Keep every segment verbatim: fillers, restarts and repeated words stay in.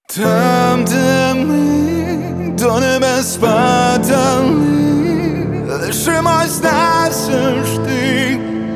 Там, де ми до небес падали, лишимось назавжди,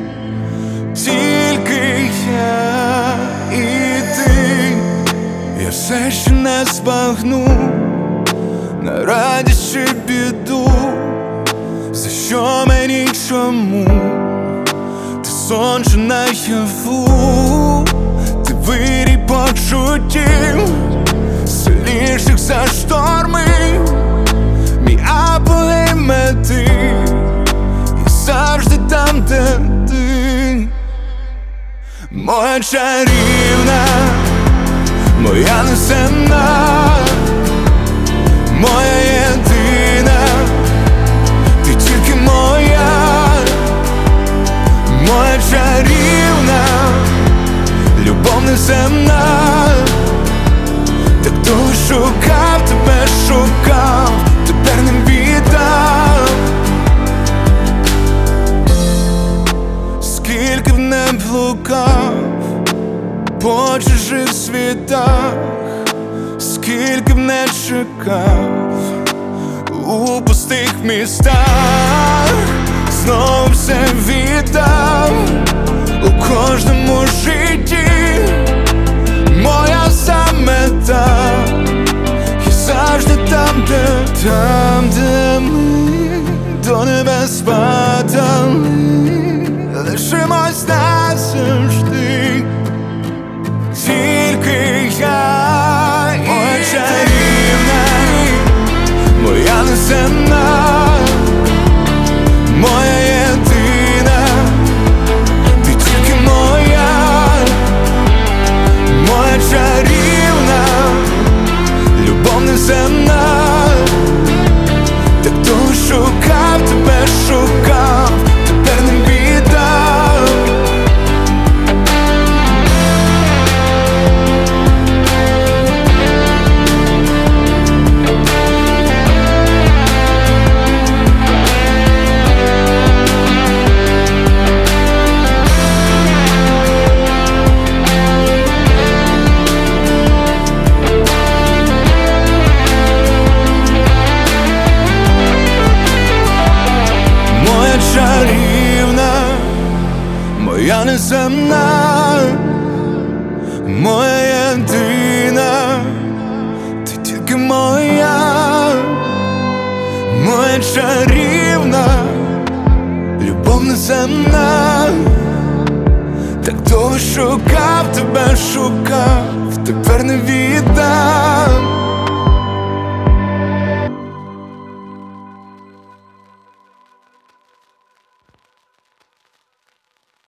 тільки я і ти. Я все ще не збагну на радість чи біду, за що мені, чому ти сон чи наяву, ти вирій почуттів сильніших за шторми, мій апогей мети, я завжди там, де ти, моя чарівна, моя неземна, моя єдина, ти тільки моя, моя чарівна, любов неземна. Так довго шукав, тебе шукав, тепер не віддав. Скільки б не блукав по чужих світах, скільки б не чекав у пустих містах, знову все віддав у кожному житті. Моя мета, я завжди там, де там, де ми до небес падали, лишимось назавжди, тільки я і моя чарівна, моя неземна, моя єдина, ти тільки моя, моя чарівна, любов неземна. Так довго шукав, тебе шукав, тепер не віддав. Чарівна, моя неземна, моя єдина, ти тільки моя, моя чарівна, любов неземна. Так довго шукав, тебе шукав, тепер не віддав.